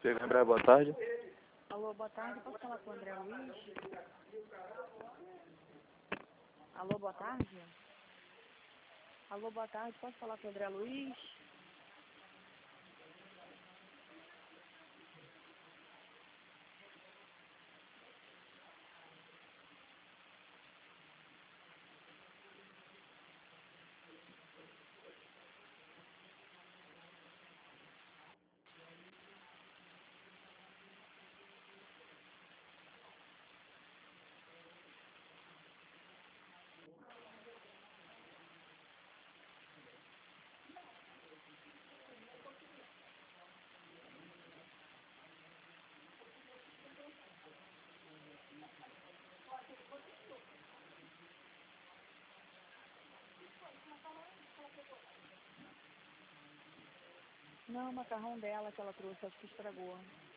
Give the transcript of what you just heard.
Você lembra? Boa tarde. Alô, boa tarde. Posso falar com o André Luiz? Alô, boa tarde. Alô, boa tarde. Posso falar com o André Luiz? Não, o macarrão dela que ela trouxe, acho que estragou.